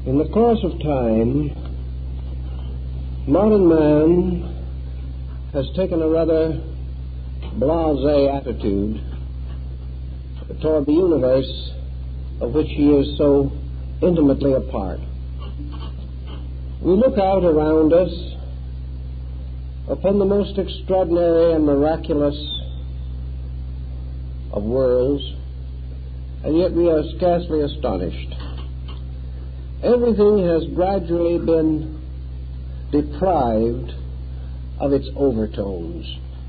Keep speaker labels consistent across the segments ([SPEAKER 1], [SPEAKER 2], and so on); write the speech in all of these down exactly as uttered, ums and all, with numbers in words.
[SPEAKER 1] In the course of time, modern man has taken a rather blasé attitude toward the universe of which he is so intimately a part. We look out around us upon the most extraordinary and miraculous of worlds, and yet we are scarcely astonished. Everything has gradually been deprived of its overtones.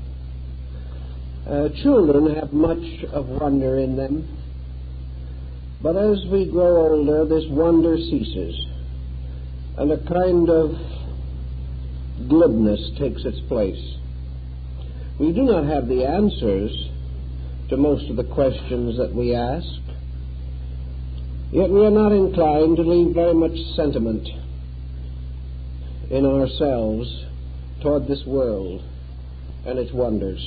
[SPEAKER 1] Uh, children have much of wonder in them, but as we grow older, this wonder ceases, and a kind of glibness takes its place. We do not have the answers to most of the questions that we ask, yet we are not inclined to leave very much sentiment in ourselves toward this world and its wonders.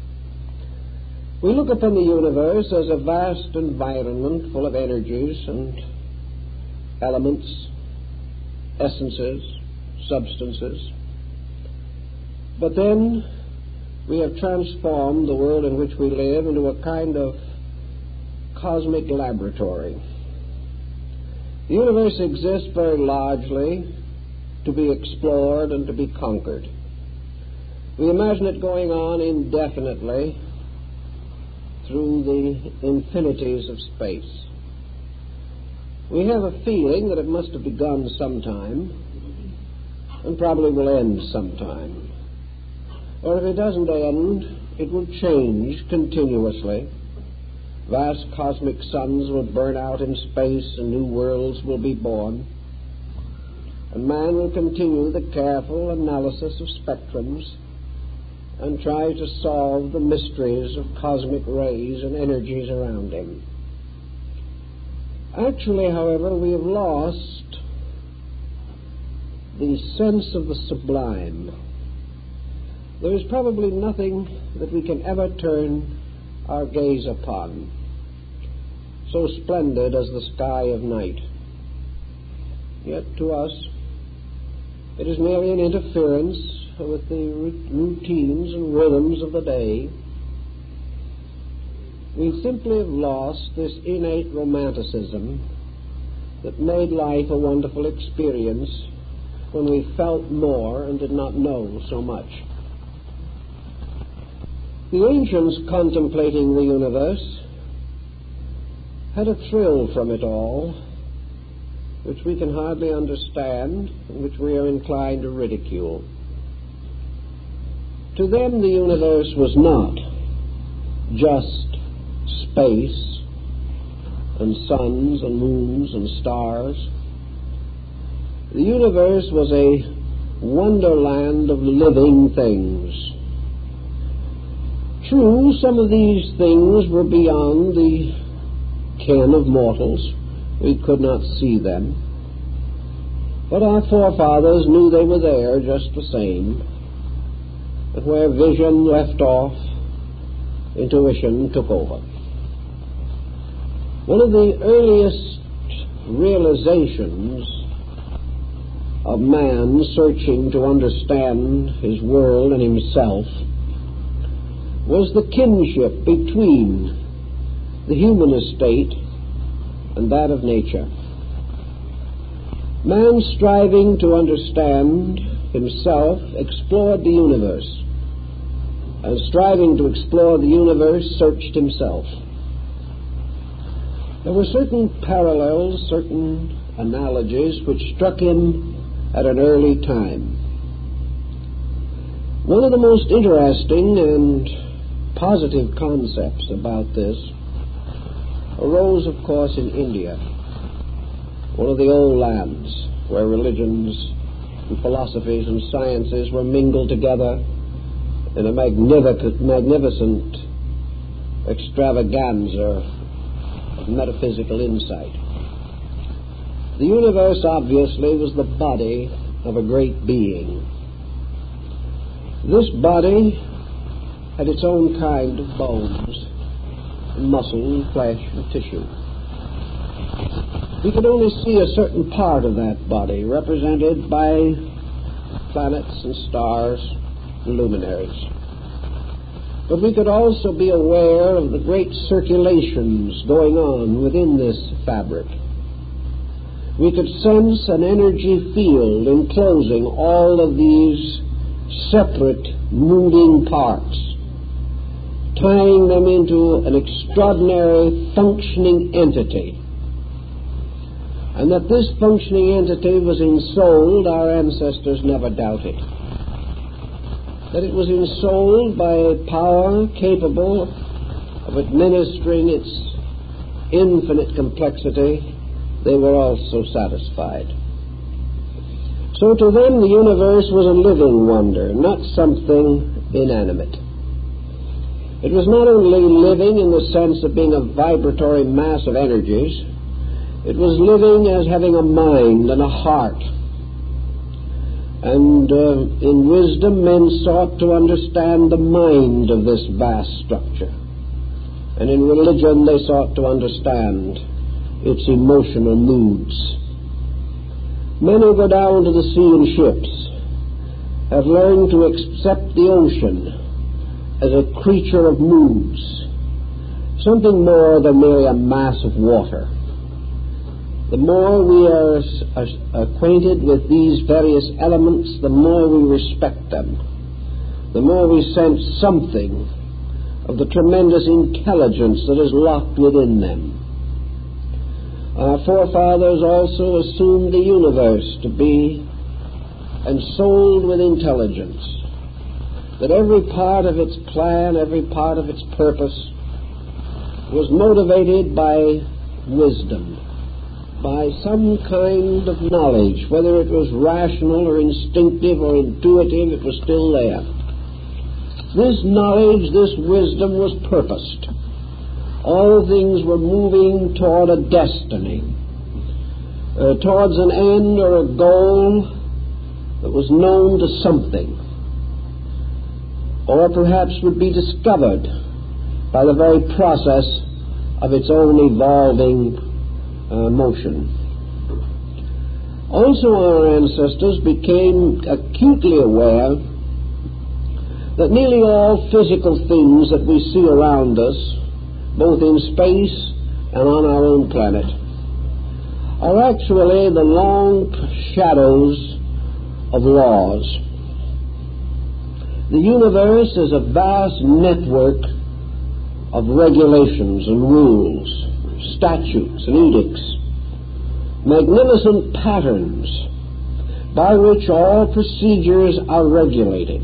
[SPEAKER 1] We look upon the universe as a vast environment full of energies and elements, essences, substances. But then we have transformed the world in which we live into a kind of cosmic laboratory. The universe exists very largely to be explored and to be conquered. We imagine it going on indefinitely through the infinities of space. We have a feeling that it must have begun sometime and probably will end sometime. Or if it doesn't end, it will change continuously. Vast cosmic suns will burn out in space and new worlds will be born. And man will continue the careful analysis of spectrums and try to solve the mysteries of cosmic rays and energies around him. Actually, however, we have lost the sense of the sublime. There is probably nothing that we can ever turn our gaze upon so splendid as the sky of night. Yet to us, it is merely an interference with the routines and rhythms of the day. We simply have lost this innate romanticism that made life a wonderful experience when we felt more and did not know so much. The ancients contemplating the universe had a thrill from it all, which we can hardly understand and which we are inclined to ridicule. To them, the universe was not just space and suns and moons and stars. The universe was a wonderland of living things. True, some of these things were beyond the ken of mortals. We could not see them. But our forefathers knew they were there just the same. And where vision left off, intuition took over. One of the earliest realizations of man searching to understand his world and himself was the kinship between the human estate and that of nature. Man, striving to understand himself, explored the universe, and striving to explore the universe, searched himself. There were certain parallels, certain analogies which struck him at an early time. One of the most interesting and positive concepts about this arose, of course, in India, one of the old lands where religions and philosophies and sciences were mingled together in a magnificent, magnificent extravaganza of metaphysical insight. The universe, obviously, was the body of a great being. This body had its own kind of bones, and muscle and flesh and tissue. We could only see a certain part of that body, represented by planets and stars and luminaries. But we could also be aware of the great circulations going on within this fabric. We could sense an energy field enclosing all of these separate moving parts, tying them into an extraordinary functioning entity. And that this functioning entity was ensouled, our ancestors never doubted. That it was ensouled by a power capable of administering its infinite complexity, they were also satisfied. So to them the universe was a living wonder, not something inanimate. It was not only living in the sense of being a vibratory mass of energies, it was living as having a mind and a heart. And uh, in wisdom men sought to understand the mind of this vast structure. And in religion they sought to understand its emotional moods. Men who go down to the sea in ships have learned to accept the ocean as a creature of moods, something more than merely a mass of water. The more we are acquainted with these various elements, the more we respect them, the more we sense something of the tremendous intelligence that is locked within them. Our forefathers also assumed the universe to be ensouled with intelligence, that every part of its plan, every part of its purpose was motivated by wisdom, by some kind of knowledge, whether it was rational or instinctive or intuitive, it was still there. This knowledge, this wisdom was purposed. All things were moving toward a destiny, uh, towards an end or a goal that was known to something, or perhaps would be discovered by the very process of its own evolving uh, motion. Also, our ancestors became acutely aware that nearly all physical things that we see around us, both in space and on our own planet, are actually the long shadows of laws. The universe is a vast network of regulations and rules, statutes and edicts, magnificent patterns by which all procedures are regulated.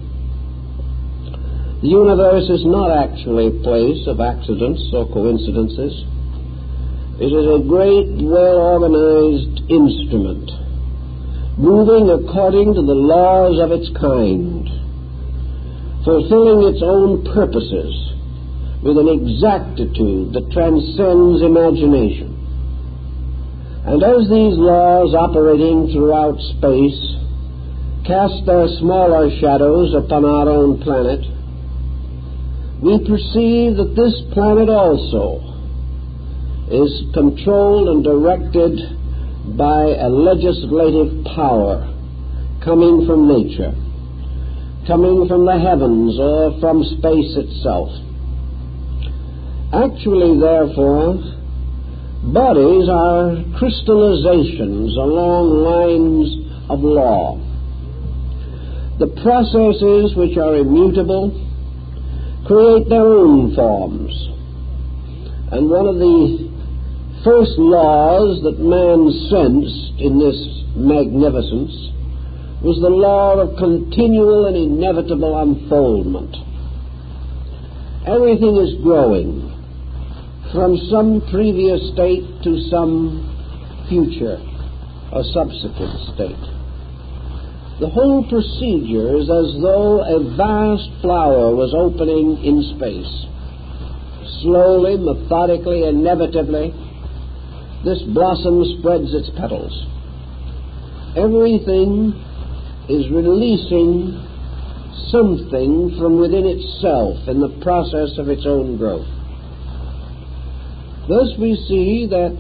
[SPEAKER 1] The universe is not actually a place of accidents or coincidences. It is a great, well-organized instrument, moving according to the laws of its kind, fulfilling its own purposes with an exactitude that transcends imagination. And as these laws operating throughout space cast their smaller shadows upon our own planet, we perceive that this planet also is controlled and directed by a legislative power coming from nature, coming from the heavens or from space itself. Actually, therefore, bodies are crystallizations along lines of law. The processes which are immutable create their own forms. And one of the first laws that man sensed in this magnificence was the law of continual and inevitable unfoldment. Everything is growing from some previous state to some future or subsequent state. The whole procedure is as though a vast flower was opening in space. Slowly, methodically, inevitably, this blossom spreads its petals. Everything is releasing something from within itself in the process of its own growth. Thus we see that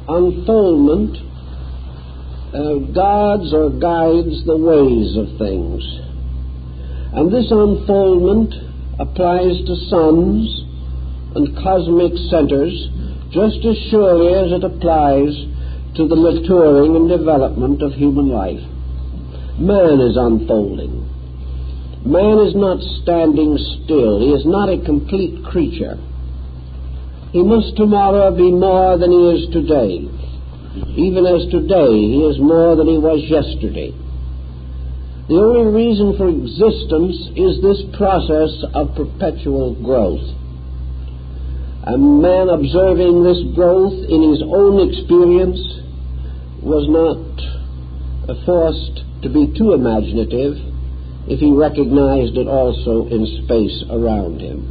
[SPEAKER 1] unfoldment uh, guards or guides the ways of things. And this unfoldment applies to suns and cosmic centers just as surely as it applies to the maturing and development of human life. Man is unfolding. Man is not standing still. He is not a complete creature. He must tomorrow be more than he is today, even as today he is more than he was yesterday. The only reason for existence is this process of perpetual growth. And man, observing this growth in his own experience, was not forced to be too imaginative if he recognized it also in space around him.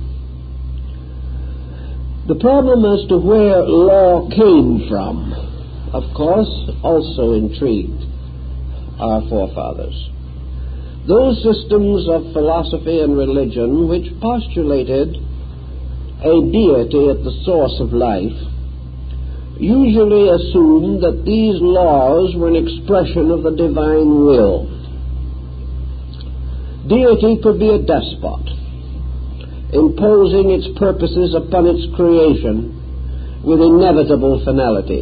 [SPEAKER 1] The problem as to where law came from, of course, also intrigued our forefathers. Those systems of philosophy and religion which postulated a deity at the source of life usually assumed that these laws were an expression of the divine will. Deity could be a despot, imposing its purposes upon its creation with inevitable finality.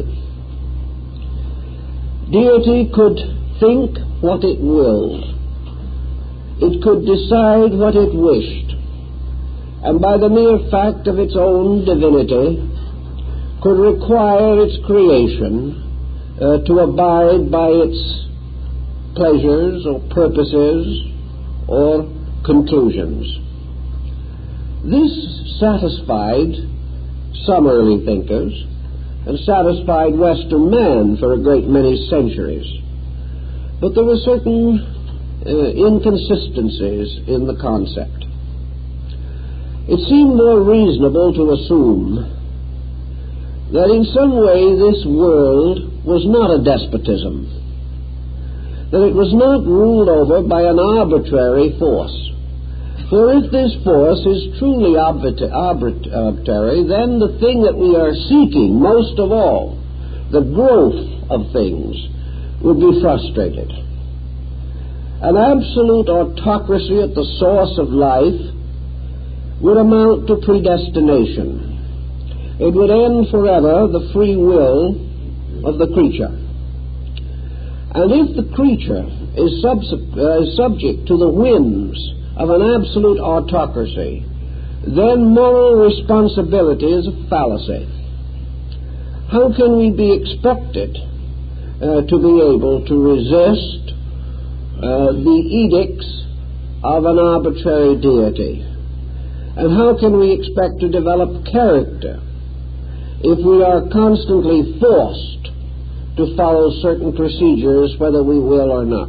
[SPEAKER 1] Deity could think what it willed. It could decide what it wished, and by the mere fact of its own divinity could require its creation uh, to abide by its pleasures or purposes or conclusions. This satisfied some early thinkers and satisfied Western man for a great many centuries. But there were certain uh, inconsistencies in the concept. It seemed more reasonable to assume that in some way this world was not a despotism, that it was not ruled over by an arbitrary force. For if this force is truly arbitrary, then the thing that we are seeking most of all, the growth of things, would be frustrated. An absolute autocracy at the source of life would amount to predestination. It would end forever the free will of the creature. And if the creature is sub- uh, subject to the whims of an absolute autocracy, then moral responsibility is a fallacy. How can we be expected uh, to be able to resist uh, the edicts of an arbitrary deity? And how can we expect to develop character if we are constantly forced to follow certain procedures whether we will or not?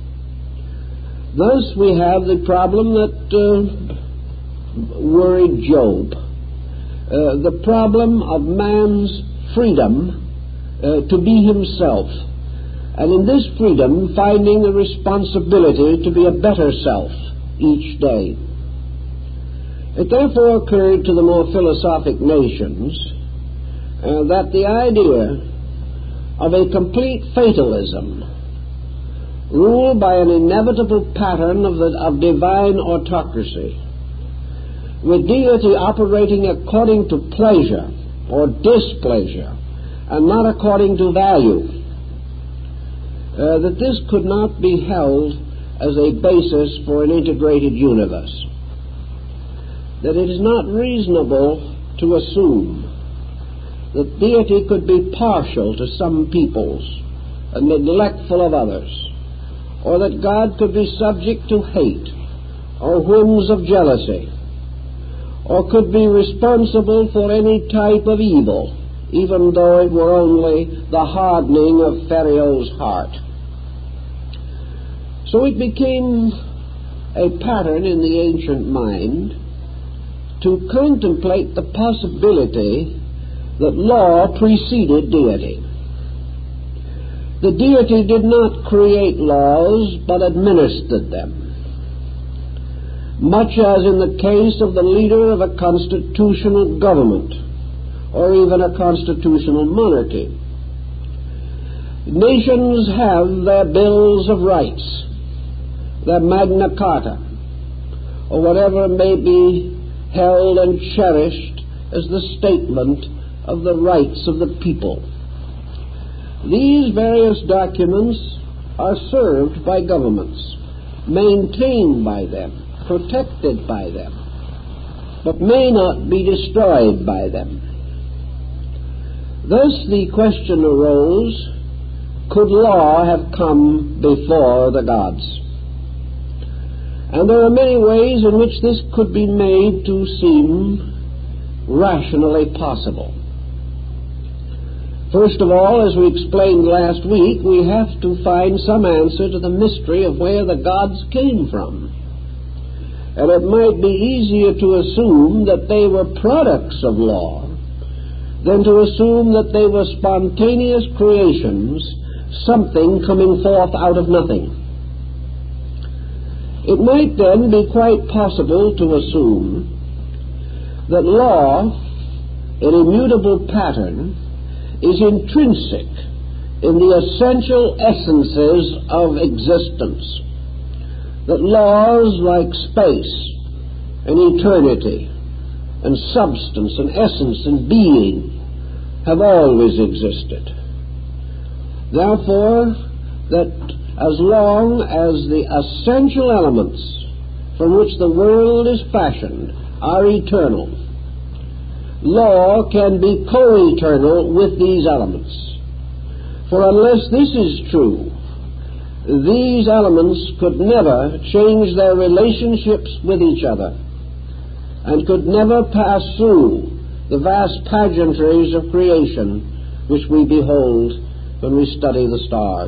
[SPEAKER 1] Thus we have the problem that uh, worried Job, uh, the problem of man's freedom uh, to be himself, and in this freedom finding the responsibility to be a better self each day. It therefore occurred to the more philosophic nations uh, that the idea of a complete fatalism ruled by an inevitable pattern of, the, of divine autocracy, with deity operating according to pleasure or displeasure and not according to value, uh, that this could not be held as a basis for an integrated universe, that it is not reasonable to assume that deity could be partial to some peoples and neglectful of others, or that God could be subject to hate or whims of jealousy, or could be responsible for any type of evil, even though it were only the hardening of Pharaoh's heart. So it became a pattern in the ancient mind to contemplate the possibility that law preceded deity. The deity did not create laws, but administered them, much as in the case of the leader of a constitutional government or even a constitutional monarchy. nations have their bills of rights, their Magna Carta, or whatever may be held and cherished as the statement of the rights of the people. These various documents are served by governments, maintained by them, protected by them, but may not be destroyed by them. Thus the question arose, could law have come before the gods? And there are many ways in which this could be made to seem rationally possible. First of all, as we explained last week, we have to find some answer to the mystery of where the gods came from. And it might be easier to assume that they were products of law than to assume that they were spontaneous creations, something coming forth out of nothing. It might then be quite possible to assume that law, an immutable pattern, is intrinsic in the essential essences of existence. That laws like space and eternity and substance and essence and being have always existed. Therefore, that as long as the essential elements from which the world is fashioned are eternal, law can be co-eternal with these elements. For unless this is true, these elements could never change their relationships with each other and could never pass through the vast pageantries of creation which we behold when we study the stars.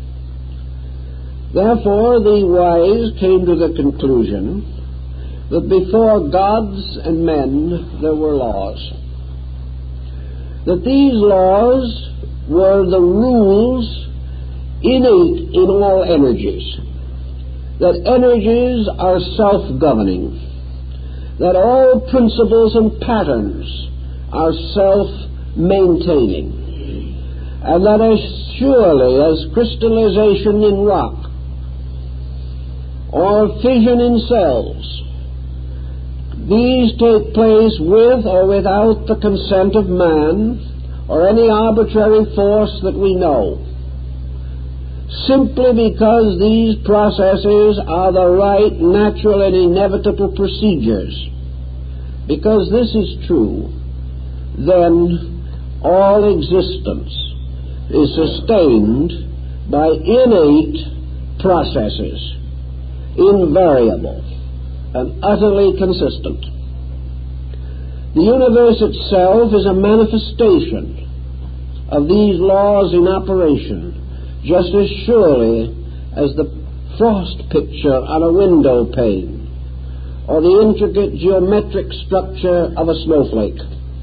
[SPEAKER 1] Therefore, the wise came to the conclusion that before gods and men there were laws. That these laws were the rules innate in all energies. That energies are self-governing. That all principles and patterns are self-maintaining. And that as surely as crystallization in rock or fission in cells, these take place with or without the consent of man or any arbitrary force that we know, simply because these processes are the right, natural, and inevitable procedures. Because this is true, then all existence is sustained by innate processes, invariable and utterly consistent. The universe itself is a manifestation of these laws in operation, just as surely as the frost picture on a window pane or the intricate geometric structure of a snowflake.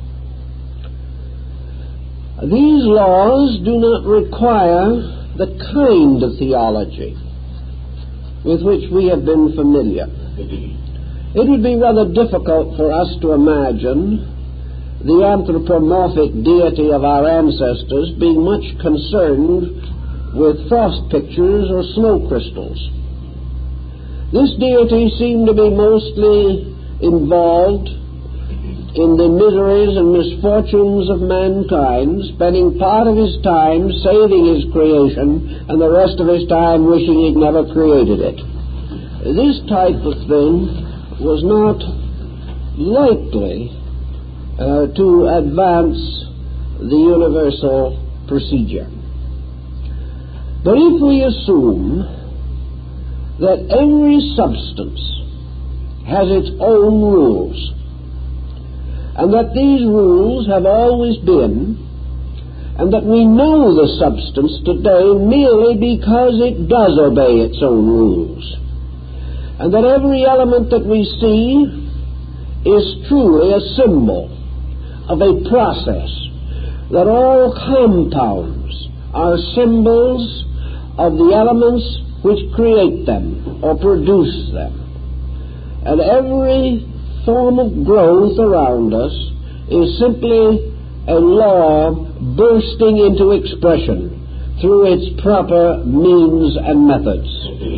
[SPEAKER 1] These laws do not require the kind of theology with which we have been familiar. It would be rather difficult for us to imagine the anthropomorphic deity of our ancestors being much concerned with frost pictures or snow crystals. This deity seemed to be mostly involved in the miseries and misfortunes of mankind, spending part of his time saving his creation and the rest of his time wishing he'd never created it. This type of thing was not likely uh, to advance the universal procedure. But if we assume that every substance has its own rules, and that these rules have always been, and that we know the substance today merely because it does obey its own rules, and that every element that we see is truly a symbol of a process, that all compounds are symbols of the elements which create them or produce them, and every form of growth around us is simply a law bursting into expression through its proper means and methods.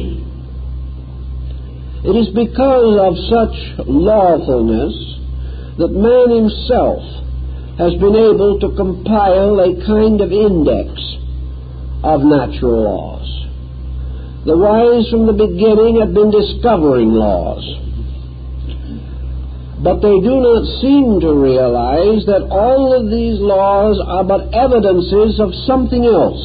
[SPEAKER 1] It is because of such lawfulness that man himself has been able to compile a kind of index of natural laws. The wise from the beginning have been discovering laws, but they do not seem to realize that all of these laws are but evidences of something else.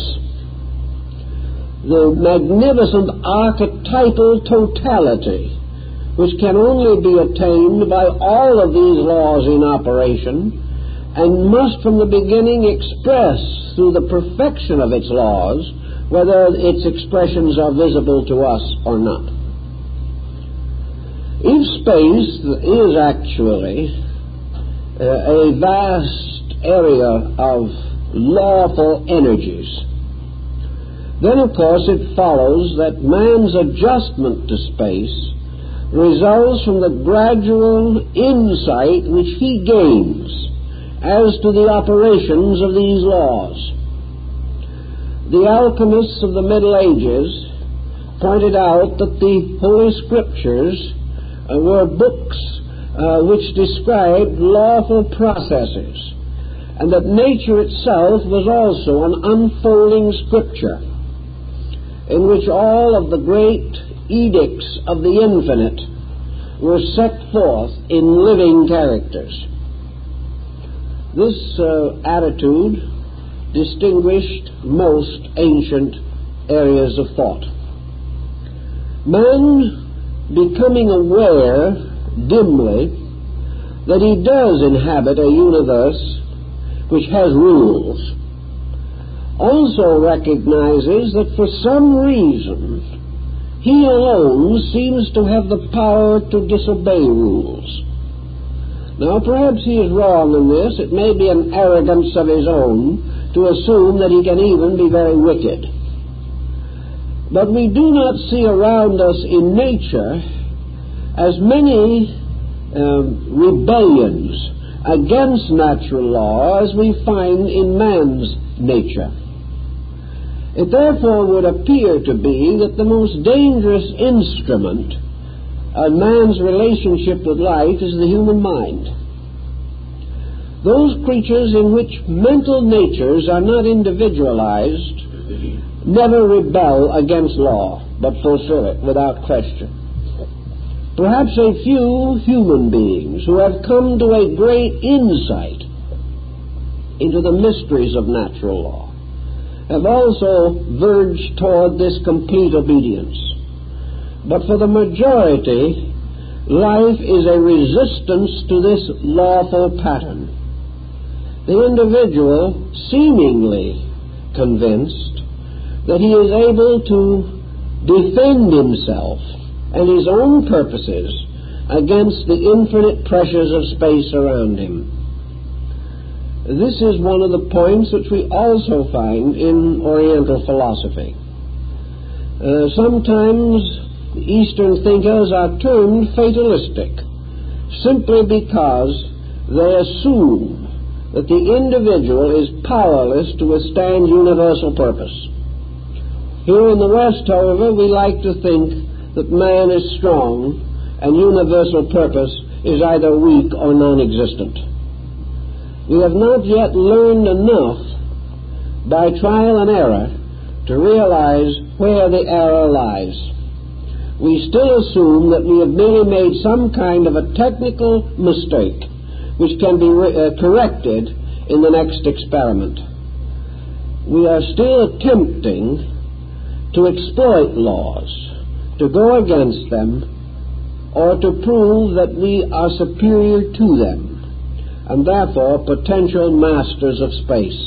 [SPEAKER 1] The magnificent archetypal totality which can only be attained by all of these laws in operation and must from the beginning express through the perfection of its laws, whether its expressions are visible to us or not. If space is actually uh, a vast area of lawful energies, then of course it follows that man's adjustment to space results from the gradual insight which he gains as to the operations of these laws. The alchemists of the Middle Ages pointed out that the Holy Scriptures uh, were books uh, which described lawful processes, and that nature itself was also an unfolding Scripture in which all of the great edicts of the infinite were set forth in living characters. This uh, attitude distinguished most ancient areas of thought. Man, becoming aware dimly that he does inhabit a universe which has rules, also recognizes that for some reason he alone seems to have the power to disobey rules. Now, perhaps he is wrong in this. It may be an arrogance of his own to assume that he can even be very wicked. But we do not see around us in nature as many um, rebellions against natural law as we find in man's nature. It therefore would appear to be that the most dangerous instrument of man's relationship with life is the human mind. Those creatures in which mental natures are not individualized never rebel against law, but fulfill it without question. Perhaps a few human beings who have come to a great insight into the mysteries of natural law have also verged toward this complete obedience. But for the majority, life is a resistance to this lawful pattern. The individual, seemingly convinced that he is able to defend himself and his own purposes against the infinite pressures of space around him. This is one of the points which we also find in Oriental philosophy. Uh, sometimes Eastern thinkers are termed fatalistic simply because they assume that the individual is powerless to withstand universal purpose. Here in the West, however, we like to think that man is strong and universal purpose is either weak or non-existent. We have not yet learned enough by trial and error to realize where the error lies. We still assume that we have merely made some kind of a technical mistake which can be re- uh, corrected in the next experiment. We are still attempting to exploit laws, to go against them, or to prove that we are superior to them, and therefore potential masters of space.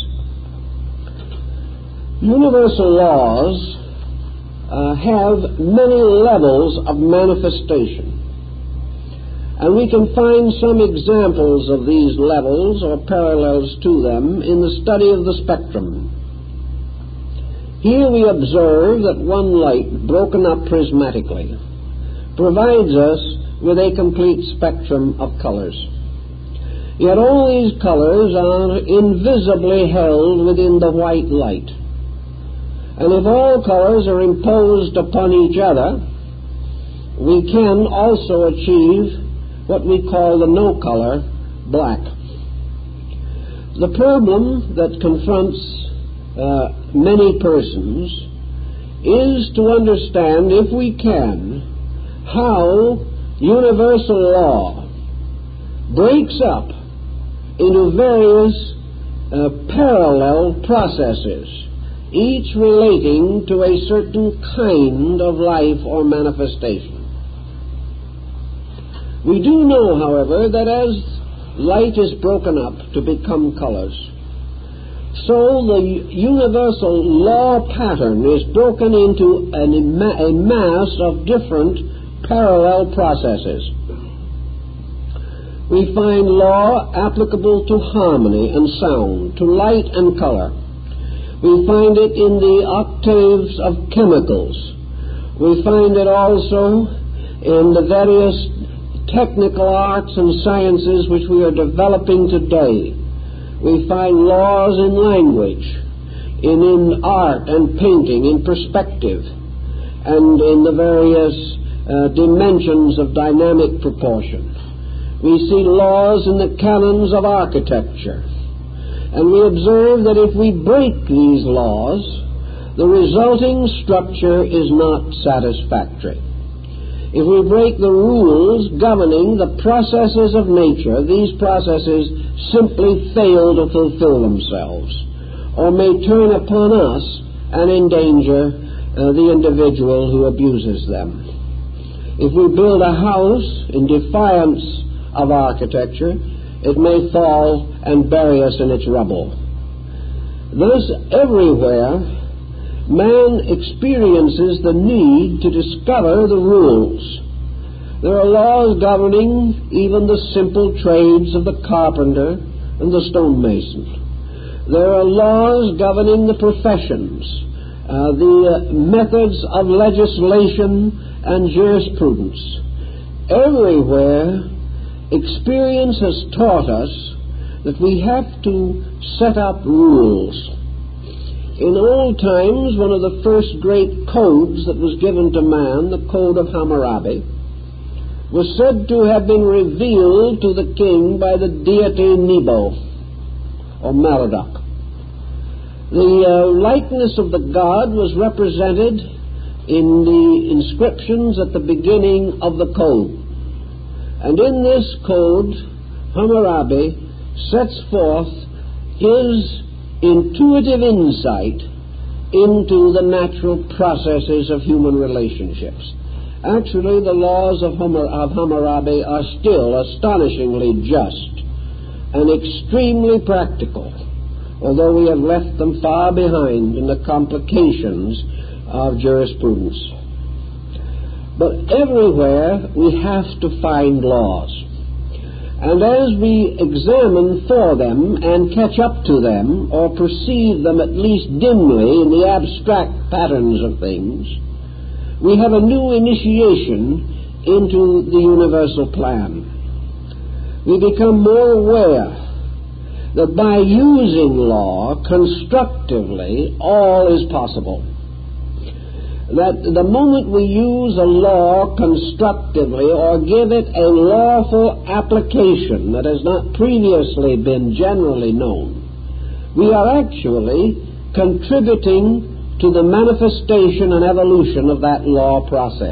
[SPEAKER 1] Universal laws uh, have many levels of manifestation, and we can find some examples of these levels or parallels to them in the study of the spectrum. Here we observe that one light, broken up prismatically, provides us with a complete spectrum of colors. Yet all these colors are invisibly held within the white light. And if all colors are imposed upon each other, we can also achieve what we call the no-color black. The problem that confronts uh, many persons is to understand, if we can, how universal law breaks up into various uh, parallel processes, each relating to a certain kind of life or manifestation. We do know, however, that as light is broken up to become colors, so the universal law pattern is broken into an, a mass of different parallel processes. We find law applicable to harmony and sound, to light and color. We find it in the octaves of chemicals. We find it also in the various technical arts and sciences which we are developing today. We find laws in language, in, in art and painting, in perspective, and in the various uh, dimensions of dynamic proportion. We see laws in the canons of architecture, and we observe that if we break these laws, the resulting structure is not satisfactory. If we break the rules governing the processes of nature, these processes simply fail to fulfill themselves, or may turn upon us and endanger uh, the individual who abuses them. If we build a house in defiance of architecture, it may fall and bury us in its rubble. Thus, everywhere, man experiences the need to discover the rules. There are laws governing even the simple trades of the carpenter and the stonemason. There are laws governing the professions, uh, the uh, methods of legislation and jurisprudence. Everywhere, experience has taught us that we have to set up rules. In old times, one of the first great codes that was given to man, the Code of Hammurabi, was said to have been revealed to the king by the deity Nebo, or Merodach. The uh, likeness of the god was represented in the inscriptions at the beginning of the code. And in this code, Hammurabi sets forth his intuitive insight into the natural processes of human relationships. Actually, the laws of, Hammur- of Hammurabi are still astonishingly just and extremely practical, although we have left them far behind in the complications of jurisprudence. But everywhere we have to find laws. And as we examine for them and catch up to them, or perceive them at least dimly in the abstract patterns of things, we have a new initiation into the universal plan. We become more aware that by using law constructively, all is possible. That the moment we use a law constructively or give it a lawful application that has not previously been generally known, we are actually contributing to the manifestation and evolution of that law process.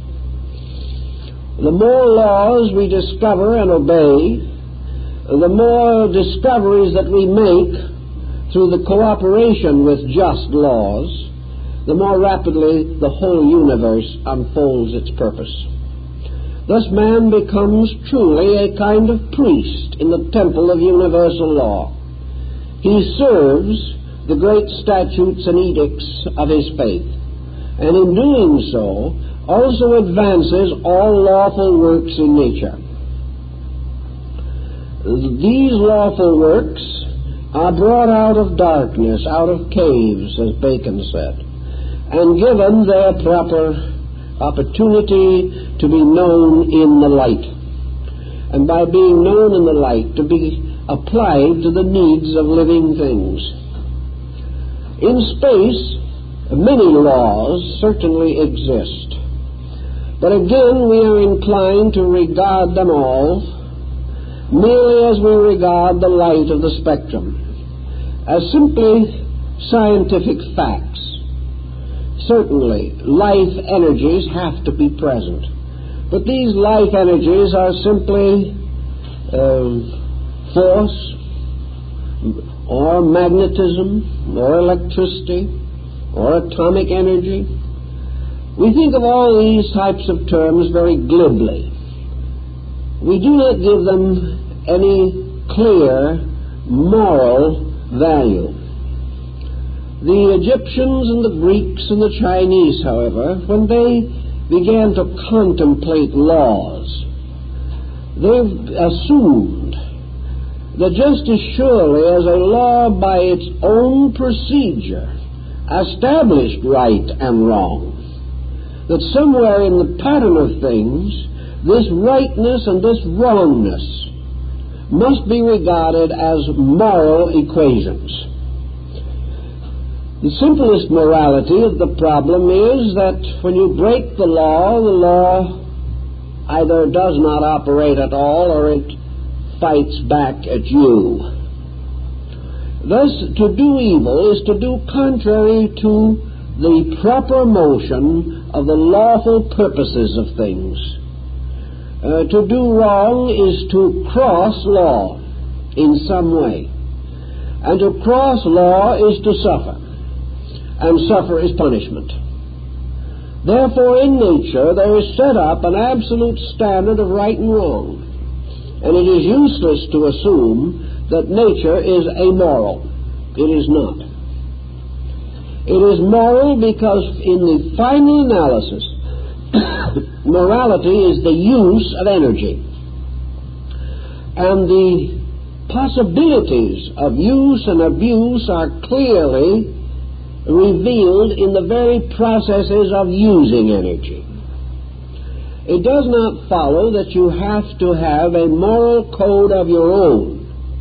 [SPEAKER 1] The more laws we discover and obey, the more discoveries that we make through the cooperation with just laws, the more rapidly the whole universe unfolds its purpose. Thus man becomes truly a kind of priest in the temple of universal law. He serves the great statutes and edicts of his faith, and in doing so also advances all lawful works in nature. These lawful works are brought out of darkness, out of caves, as Bacon said, and given their proper opportunity to be known in the light, and by being known in the light, to be applied to the needs of living things. In space, Many laws certainly exist, but again we are inclined to regard them all merely as we regard the light of the spectrum, as simply scientific facts. Certainly, life energies have to be present, but these life energies are simply uh, force, or magnetism, or electricity, or atomic energy. We think of all these types of terms very glibly. We do not give them any clear moral value. The Egyptians and the Greeks and the Chinese, however, when they began to contemplate laws, they assumed that just as surely as a law by its own procedure established right and wrong, that somewhere in the pattern of things, this rightness and this wrongness must be regarded as moral equations. The simplest morality of the problem is that when you break the law, the law either does not operate at all or it fights back at you. Thus, to do evil is to do contrary to the proper motion of the lawful purposes of things. Uh, to do wrong is to cross law in some way. And to cross law is to suffer. And suffer is punishment. Therefore, in nature, there is set up an absolute standard of right and wrong. And it is useless to assume that nature is amoral. It is not. It is moral because in the final analysis, morality is the use of energy. And the possibilities of use and abuse are clearly revealed in the very processes of using energy. It does not follow that you have to have a moral code of your own.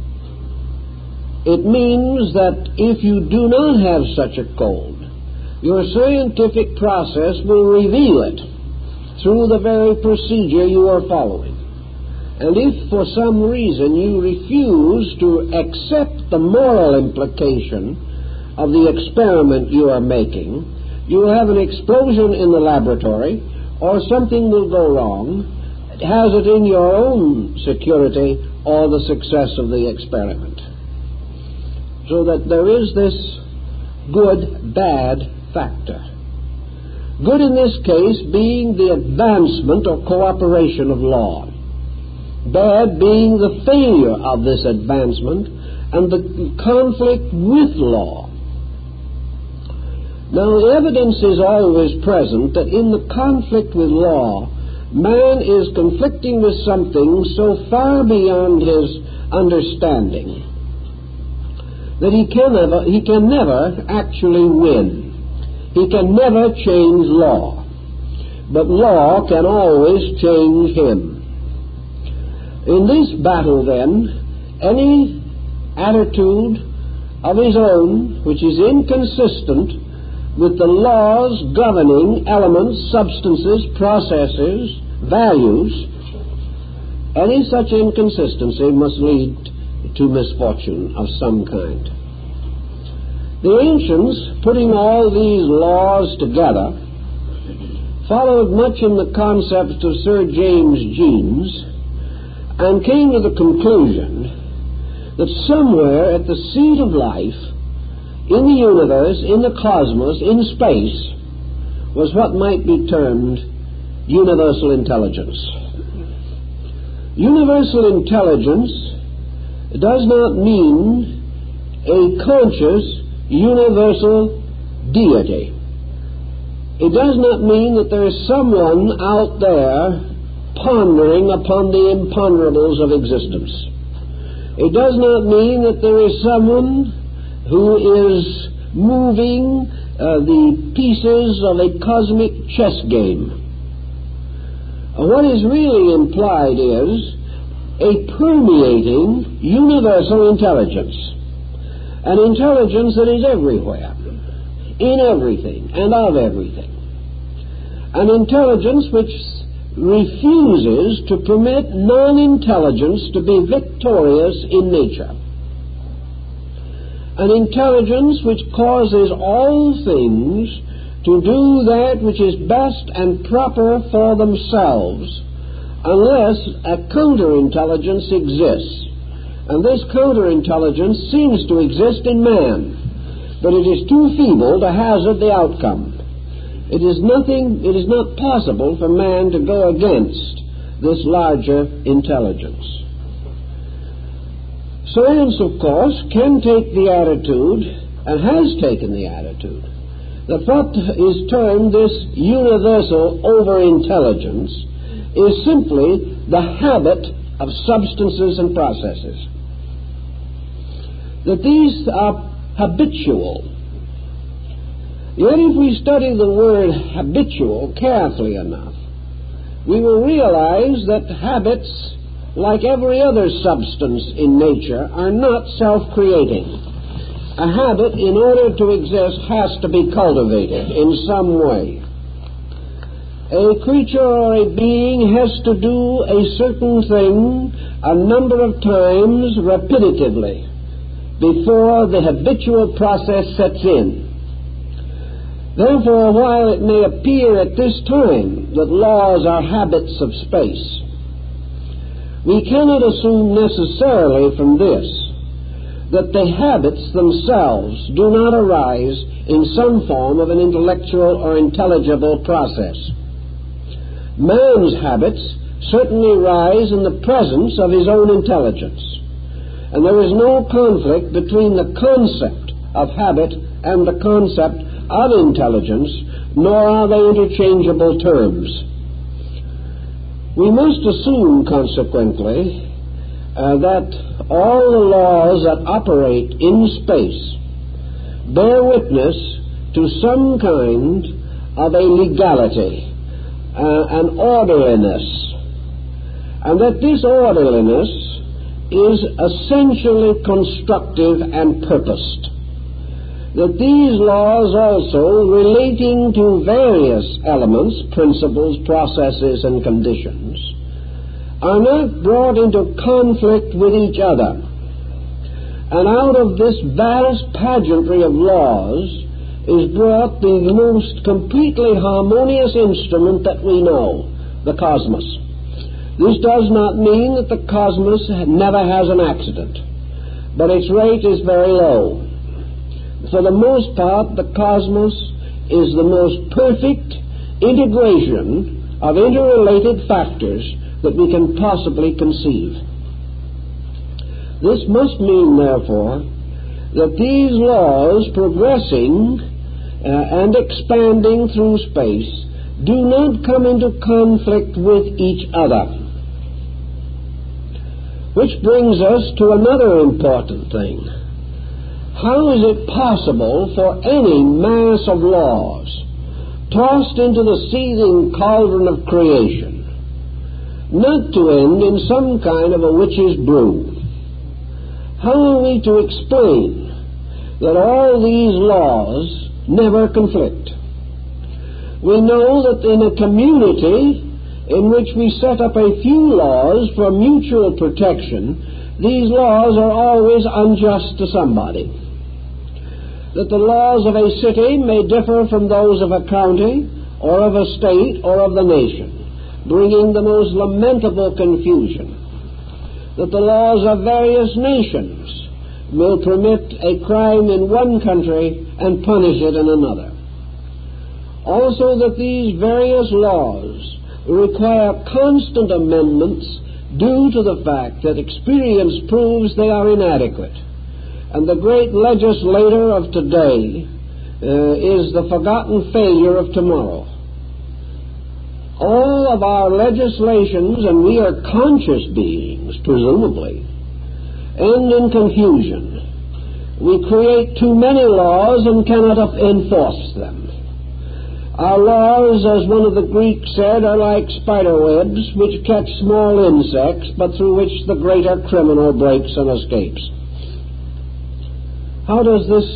[SPEAKER 1] It means that if you do not have such a code, your scientific process will reveal it through the very procedure you are following. And if for some reason you refuse to accept the moral implication of the experiment you are making, you will have an explosion in the laboratory, or something will go wrong, has it in your own security or the success of the experiment. So that there is this good-bad factor. Good in this case being the advancement or cooperation of law. Bad being the failure of this advancement and the conflict with law. Now, evidence is always present that in the conflict with law, man is conflicting with something so far beyond his understanding that he can never, he can never actually win. He can never change law. But law can always change him. In this battle, then, any attitude of his own which is inconsistent with the laws governing elements, substances, processes, values, any such inconsistency must lead to misfortune of some kind. The ancients, putting all these laws together, followed much in the concepts of Sir James Jeans and came to the conclusion that somewhere at the seat of life, in the universe, in the cosmos, in space, was what might be termed universal intelligence. Universal intelligence does not mean a conscious universal deity. It does not mean that there is someone out there pondering upon the imponderables of existence. It does not mean that there is someone who is moving uh, the pieces of a cosmic chess game. Uh, what is really implied is a permeating universal intelligence, an intelligence that is everywhere, in everything and of everything. An intelligence which refuses to permit non-intelligence to be victorious in nature. An intelligence which causes all things to do that which is best and proper for themselves, unless a counterintelligence exists. And this counterintelligence seems to exist in man, but it is too feeble to hazard the outcome. It is nothing, it is not possible for man to go against this larger intelligence. Science, of course, can take the attitude, and has taken the attitude, that what is termed this universal overintelligence is simply the habit of substances and processes. That these are habitual. Yet if we study the word habitual carefully enough, we will realize that habits, like every other substance in nature, are not self-creating. A habit, in order to exist, has to be cultivated in some way. A creature or a being has to do a certain thing a number of times repetitively before the habitual process sets in. Therefore, while it may appear at this time that laws are habits of space, we cannot assume necessarily from this that the habits themselves do not arise in some form of an intellectual or intelligible process. Man's habits certainly rise in the presence of his own intelligence, and there is no conflict between the concept of habit and the concept of intelligence, nor are they interchangeable terms. We must assume, consequently, uh, that all the laws that operate in space bear witness to some kind of a legality, uh, an orderliness, and that this orderliness is essentially constructive and purposed. That these laws also, relating to various elements, principles, processes, and conditions, are not brought into conflict with each other. And out of this vast pageantry of laws is brought the most completely harmonious instrument that we know, the cosmos. This does not mean that the cosmos never has an accident, but its rate is very low. For the most part, the cosmos is the most perfect integration of interrelated factors that we can possibly conceive. This must mean, therefore, that these laws progressing uh, and expanding through space do not come into conflict with each other. Which brings us to another important thing. How is it possible for any mass of laws tossed into the seething cauldron of creation not to end in some kind of a witch's brew? How are we to explain that all these laws never conflict? We know that in a community in which we set up a few laws for mutual protection, these laws are always unjust to somebody. That the laws of a city may differ from those of a county, or of a state, or of the nation, bringing the most lamentable confusion. That the laws of various nations will permit a crime in one country and punish it in another. Also that these various laws require constant amendments due to the fact that experience proves they are inadequate. And the great legislator of today uh, is the forgotten failure of tomorrow. All of our legislations, and we are conscious beings, presumably, end in confusion. We create too many laws and cannot enforce them. Our laws, as one of the Greeks said, are like spider webs which catch small insects, but through which the greater criminal breaks and escapes. How does this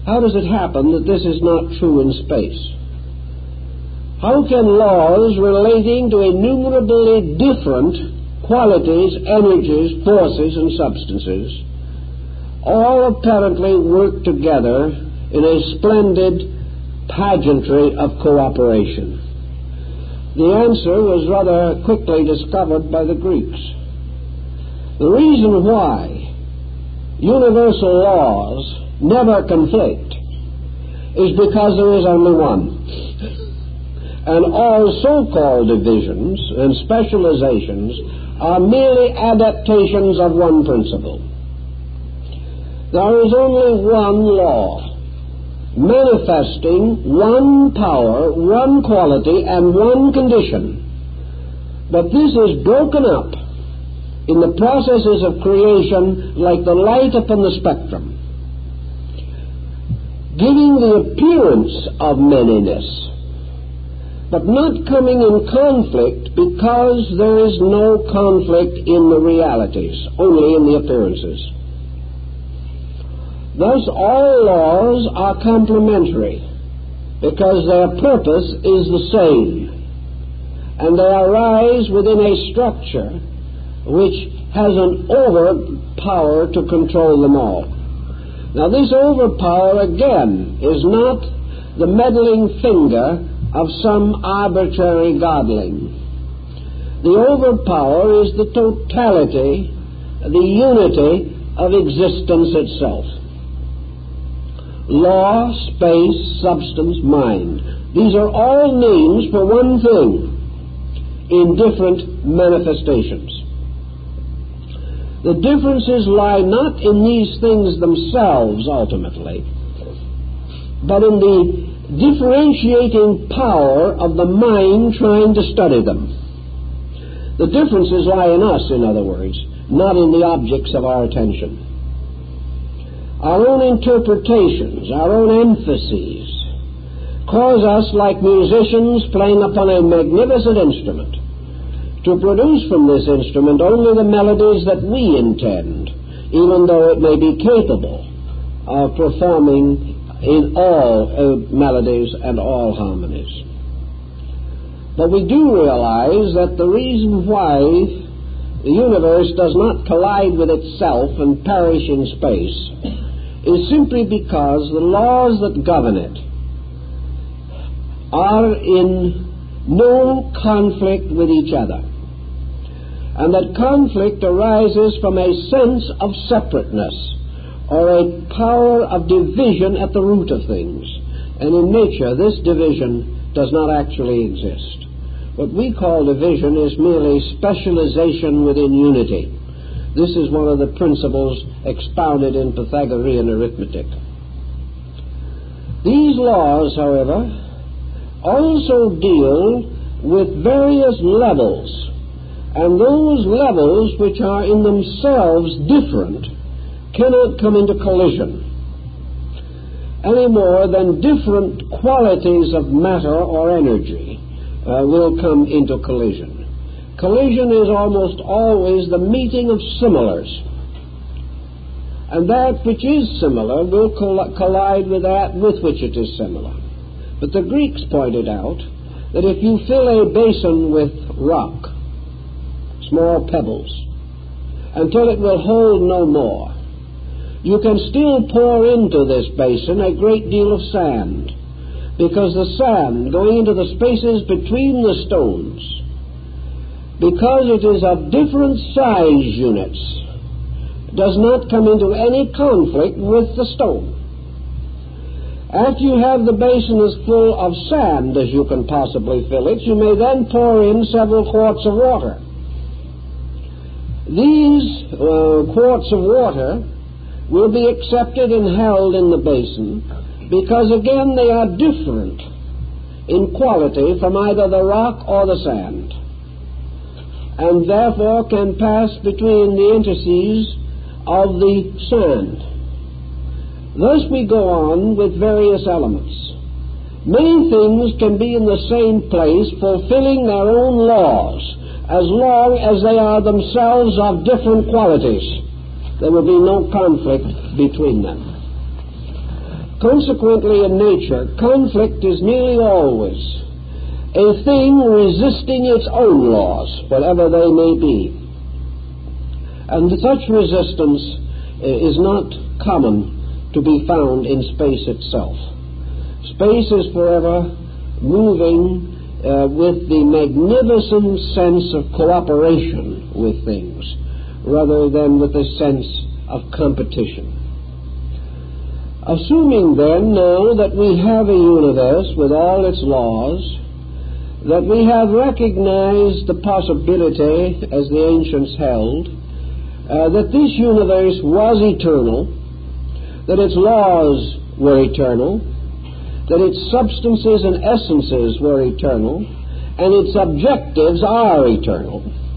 [SPEAKER 1] how does it happen that this is not true in space? How can laws relating to innumerably different qualities, energies, forces, and substances all apparently work together in a splendid pageantry of cooperation? The answer was rather quickly discovered by the Greeks. The reason why universal laws never conflict is because there is only one. And all so-called divisions and specializations are merely adaptations of one principle. There is only one law, manifesting one power, one quality, and one condition. But this is broken up in the processes of creation like the light upon the spectrum, giving the appearance of manyness, but not coming in conflict, because there is no conflict in the realities, only in the appearances. Thus all laws are complementary, because their purpose is the same, and they arise within a structure which has an overpower to control them all. Now this overpower, again, is not the meddling finger of some arbitrary godling. The overpower is the totality, the unity of existence itself. Law, space, substance, mind. These are all names for one thing in different manifestations. The differences lie not in these things themselves ultimately, but in the differentiating power of the mind trying to study them. The differences lie in us, in other words, not in the objects of our attention. Our own interpretations, our own emphases, cause us, like musicians playing upon a magnificent instrument, to produce from this instrument only the melodies that we intend, even though it may be capable of performing in all uh, melodies and all harmonies. But we do realize that the reason why the universe does not collide with itself and perish in space is simply because the laws that govern it are in no conflict with each other, and that conflict arises from a sense of separateness or a power of division at the root of things. And in nature, this division does not actually exist. What we call division is merely specialization within unity. This is one of the principles expounded in Pythagorean arithmetic. These laws, however, also deal with various levels, and those levels which are in themselves different cannot come into collision any more than different qualities of matter or energy uh, will come into collision. Collision is almost always the meeting of similars, and that which is similar will coll- collide with that with which it is similar. But the Greeks pointed out that if you fill a basin with rock, small pebbles, until it will hold no more, you can still pour into this basin a great deal of sand, because the sand, going into the spaces between the stones, because it is of different size units, does not come into any conflict with the stone. After you have the basin as full of sand as you can possibly fill it, you may then pour in several quarts of water. These uh, quarts of water will be accepted and held in the basin because, again, they are different in quality from either the rock or the sand, and therefore can pass between the interstices of the sand. Thus we go on with various elements. Many things can be in the same place, fulfilling their own laws, as long as they are themselves of different qualities. There will be no conflict between them. Consequently, in nature, conflict is nearly always a thing resisting its own laws, whatever they may be. And such resistance is not common to be found in space itself. Space is forever moving uh, with the magnificent sense of cooperation with things, rather than with a sense of competition. Assuming then now that we have a universe with all its laws, that we have recognized the possibility, as the ancients held, uh, that this universe was eternal, that its laws were eternal, that its substances and essences were eternal, and its objectives are eternal.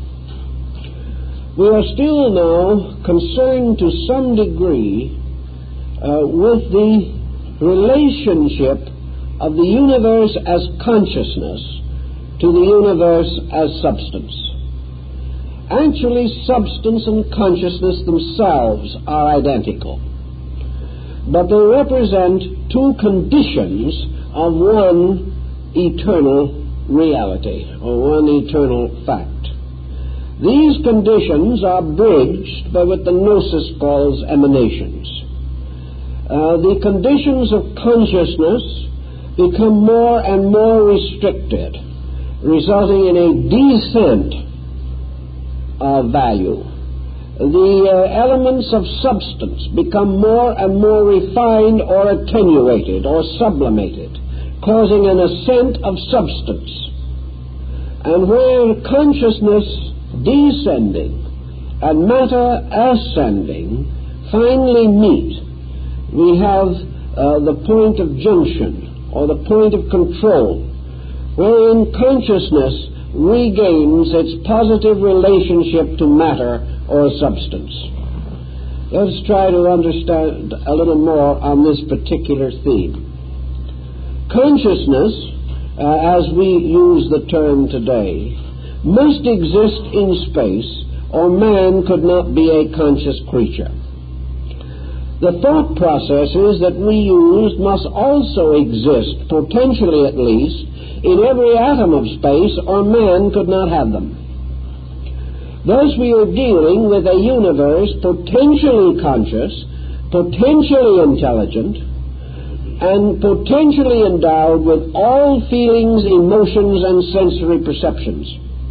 [SPEAKER 1] We are still now concerned to some degree uh, with the relationship of the universe as consciousness to the universe as substance. Actually, substance and consciousness themselves are identical, but they represent two conditions of one eternal reality, or one eternal fact. These conditions are bridged by what the Gnosis calls emanations. Uh, the conditions of consciousness become more and more restricted, resulting in a descent of value. The uh, elements of substance become more and more refined or attenuated or sublimated, causing an ascent of substance. And where consciousness descending and matter ascending finally meet, we have uh, the point of junction, or the point of control, wherein consciousness regains its positive relationship to matter or substance. Let's try to understand a little more on this particular theme. Consciousness, uh, as we use the term today, must exist in space, or man could not be a conscious creature. The thought processes that we use must also exist, potentially at least, in every atom of space, or man could not have them. Thus we are dealing with a universe potentially conscious, potentially intelligent, and potentially endowed with all feelings, emotions, and sensory perceptions.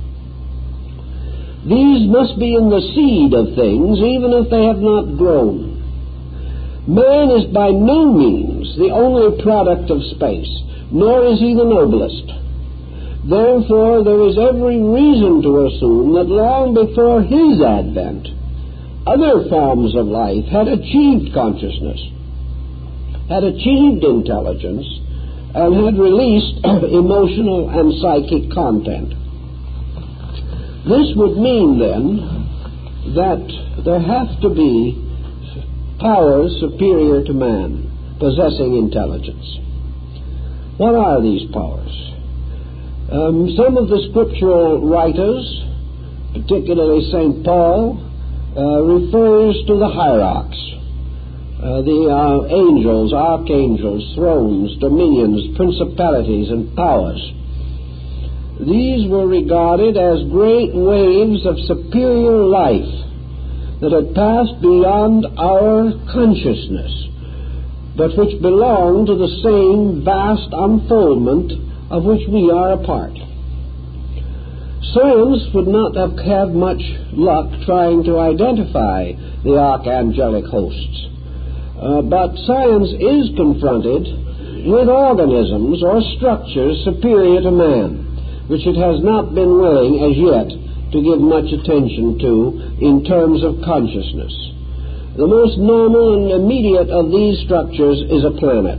[SPEAKER 1] These must be in the seed of things, even if they have not grown. Man is by no means the only product of space, nor is he the noblest. Therefore, there is every reason to assume that long before his advent, other forms of life had achieved consciousness, had achieved intelligence, and had released emotional and psychic content. This would mean, then, that there have to be powers superior to man, possessing intelligence. What are these powers? Um, some of the scriptural writers, particularly Saint Paul, uh, refers to the hierarchs, uh, the uh, angels, archangels, thrones, dominions, principalities, and powers. These were regarded as great waves of superior life that had passed beyond our consciousness, but which belong to the same vast unfoldment of which we are a part. Science would not have had much luck trying to identify the archangelic hosts, uh, but science is confronted with organisms or structures superior to man, which it has not been willing as yet to give much attention to in terms of consciousness. The most normal and immediate of these structures is a planet.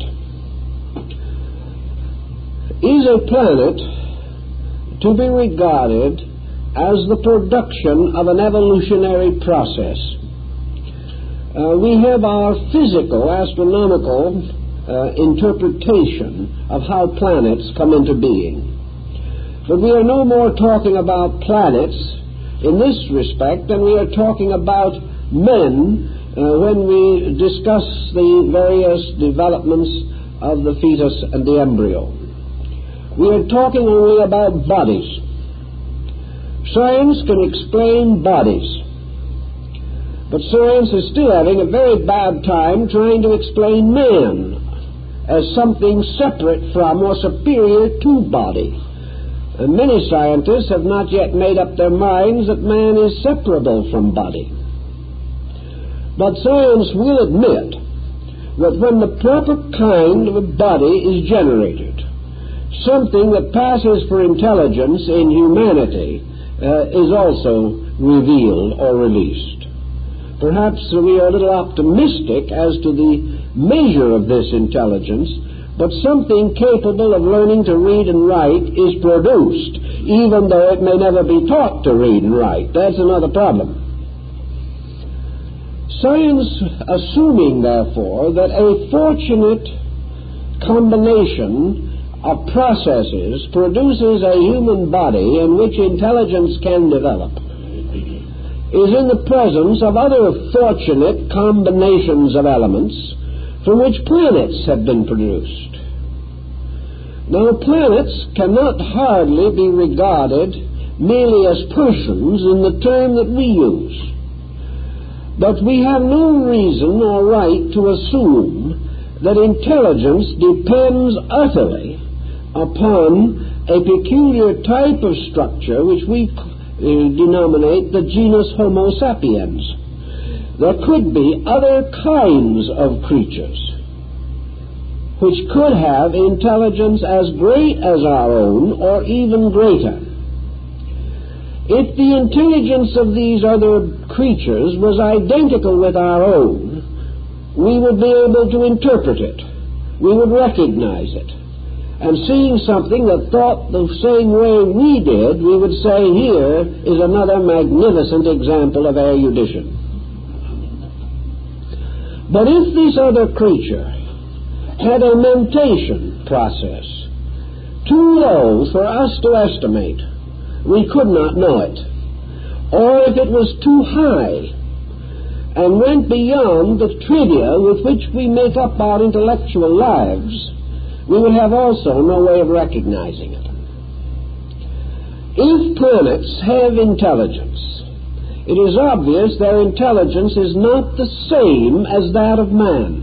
[SPEAKER 1] Is a planet to be regarded as the production of an evolutionary process? Uh, we have our physical, astronomical uh, interpretation of how planets come into being. But we are no more talking about planets in this respect than we are talking about men uh, when we discuss the various developments of the fetus and the embryo. We are talking only about bodies. Science can explain bodies, but science is still having a very bad time trying to explain man as something separate from or superior to body. And many scientists have not yet made up their minds that man is separable from body. But science will admit that when the proper kind of a body is generated, something that passes for intelligence in humanity uh, is also revealed or released. Perhaps we are a little optimistic as to the measure of this intelligence, but something capable of learning to read and write is produced, even though it may never be taught to read and write. That's another problem. Science, assuming, therefore, that a fortunate combination of processes produces a human body in which intelligence can develop, is in the presence of other fortunate combinations of elements from which planets have been produced. Now, planets cannot hardly be regarded merely as persons in the term that we use. But we have no reason or right to assume that intelligence depends utterly upon a peculiar type of structure which we uh, denominate the genus Homo sapiens. There could be other kinds of creatures which could have intelligence as great as our own or even greater. If the intelligence of these other creatures was identical with our own, we would be able to interpret it. We would recognize it. And seeing something that thought the same way we did, we would say, here is another magnificent example of erudition. But if this other creature had a mentation process too low for us to estimate, we could not know it. Or if it was too high and went beyond the trivia with which we make up our intellectual lives, we would have also no way of recognizing it. If planets have intelligence, it is obvious their intelligence is not the same as that of man.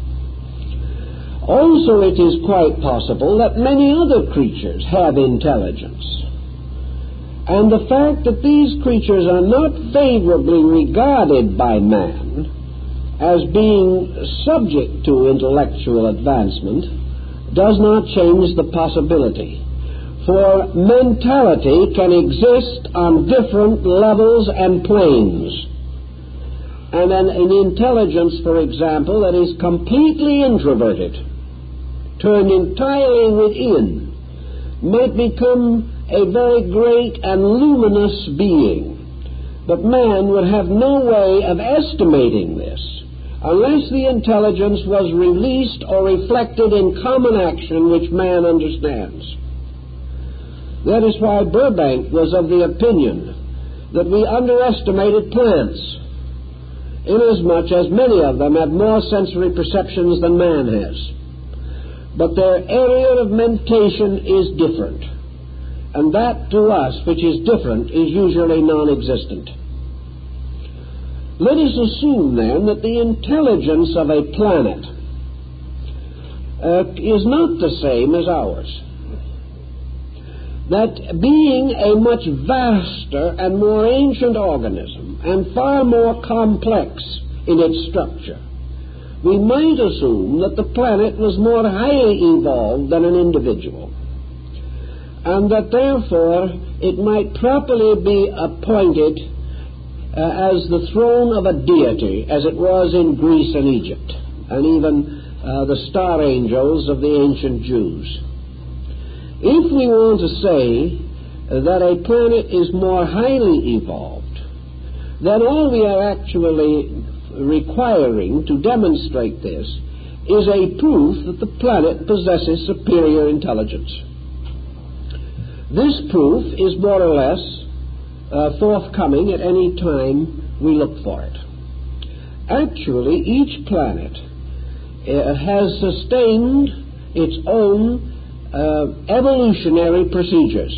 [SPEAKER 1] Also, it is quite possible that many other creatures have intelligence. And the fact that these creatures are not favorably regarded by man as being subject to intellectual advancement does not change the possibility. For mentality can exist on different levels and planes. And an, an intelligence, for example, that is completely introverted, turned entirely within, might become a very great and luminous being. But man would have no way of estimating this unless the intelligence was released or reflected in common action which man understands. That is why Burbank was of the opinion that we underestimated plants, inasmuch as many of them have more sensory perceptions than man has. But their area of mentation is different, and that to us which is different is usually non-existent. Let us assume then that the intelligence of a planet uh, is not the same as ours. That being a much vaster and more ancient organism and far more complex in its structure, we might assume that the planet was more highly evolved than an individual, and that therefore it might properly be appointed uh, as the throne of a deity, as it was in Greece and Egypt, and even uh, the star angels of the ancient Jews. If we want to say that a planet is more highly evolved, then all we are actually requiring to demonstrate this is a proof that the planet possesses superior intelligence. This proof is more or less uh, forthcoming at any time we look for it. Actually, each planet uh, has sustained its own uh, evolutionary procedures.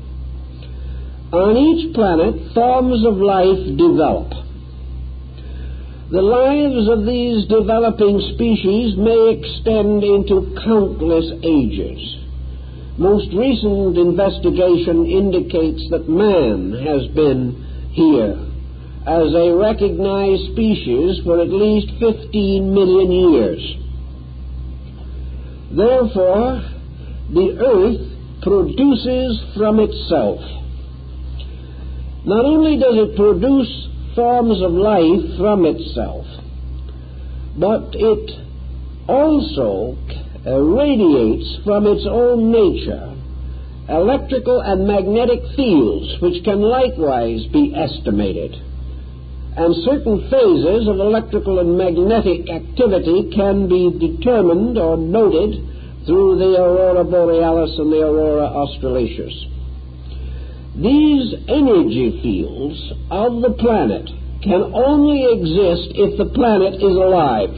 [SPEAKER 1] On each planet, forms of life develop. The lives of these developing species may extend into countless ages. Most recent investigation indicates that man has been here as a recognized species for at least fifteen million years. Therefore, the earth produces from itself. Not only does it produce forms of life from itself, but it also uh, radiates from its own nature electrical and magnetic fields, which can likewise be estimated. And certain phases of electrical and magnetic activity can be determined or noted through the aurora borealis and the aurora australatus. These energy fields of the planet can only exist if the planet is alive.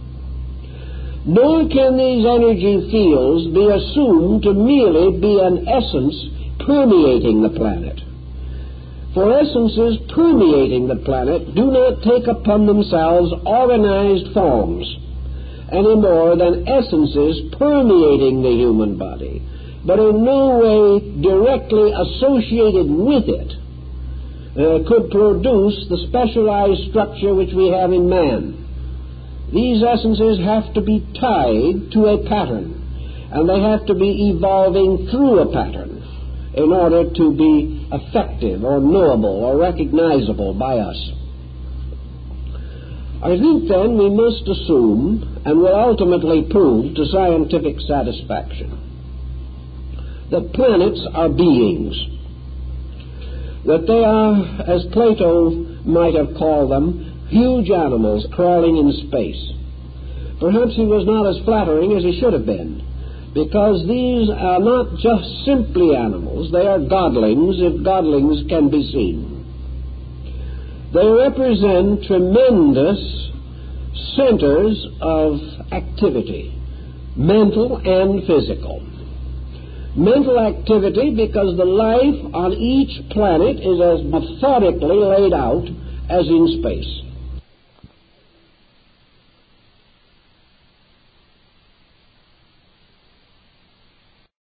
[SPEAKER 1] Nor can these energy fields be assumed to merely be an essence permeating the planet. For essences permeating the planet do not take upon themselves organized forms any more than essences permeating the human body, but in no way directly associated with it, uh, could produce the specialized structure which we have in man. These essences have to be tied to a pattern, and they have to be evolving through a pattern in order to be effective or knowable or recognizable by us. I think then we must assume, and will ultimately prove to scientific satisfaction, that planets are beings, that they are, as Plato might have called them, huge animals crawling in space. Perhaps he was not as flattering as he should have been, because these are not just simply animals, they are godlings, if godlings can be seen. They represent tremendous centers of activity, mental and physical. Mental activity because the life on each planet is as methodically laid out as in space.